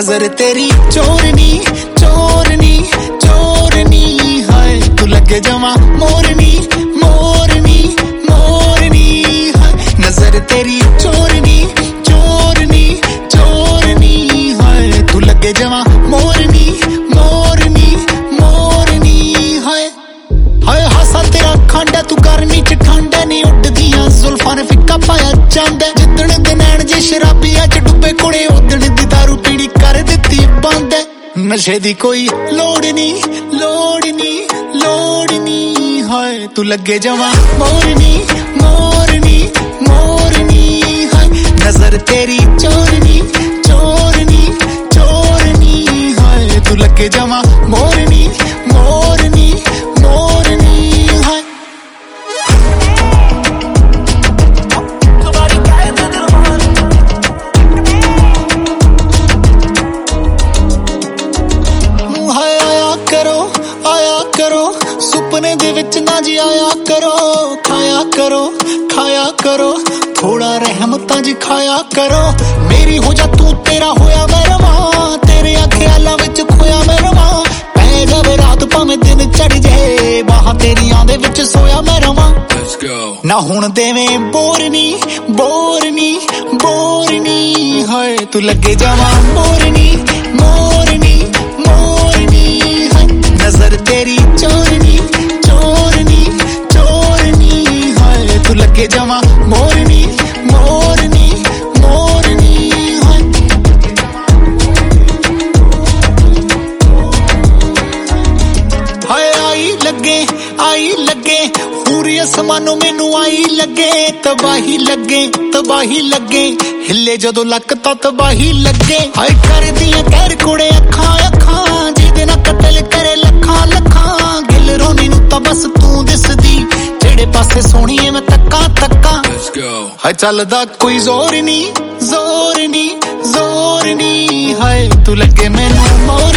नजर तेरी चोरनी चोरनी चोरनी हाय तू लगे जमा मोरनी मोरनी मोरनी हाय नजर तेरी चोरनी चोरनी चोरनी हाय तू लगे जमा मोरनी मोरनी मोरनी हाय हाय हासा तेरा खांडा तू गर्मी च ठंडा नहीं उड़दियां जुल्फां ने फिक्का पाया चांदा जिद्दण दे नैन जे शराबिया च डुबे कुड़े उदण दी दारू पीनी कर दित्ती बंद नशे दी कोई लोड़ नहीं लोड़ नहीं लोड़ नहीं हाय तू लगे जमा मोरनी मोरनी मोरनी हाय नजर तेरी चोरनी चोरनी चोरनी हाय तू लगे जमा मोरनी मोरनी मोरनी हाय सुपने दे विच ना जी आया करो खाया करो थोड़ा रहमतां जी खाया करो मेरी हो जा तू तेरा होया मैं रवां तेरे ख्यालां विच खोया मैं रवां पै जावे रात भावें दिन चढ़ जाए बाहां तेरियां दे विच सोया मैं रवां ना हुण देवें बोरनी बोरनी बोरनी हाय तू लगे जावां मोरनी मोरनी मोरनी हाय नजर तेरी चोरनी चोरनी चोरनी हाय तू लगे जमा मोरनी मोरनी मोरनी हाय हाय आई लगे पूरी असमानों मैनू आई लगे तबाही लगे हिले जदों लक तां तबाही लगे हाय कर दियां कहर कुड़े अखां अखां जिहदे नाल कतल करे लखां लखां गिल रोनी नूं तां बस तू दिसदी जेड़े पासे सोहणी ऐ मैं तक्कां तक्कां हाय चलदा कोई जोर नहीं हाय तू लगे मैनू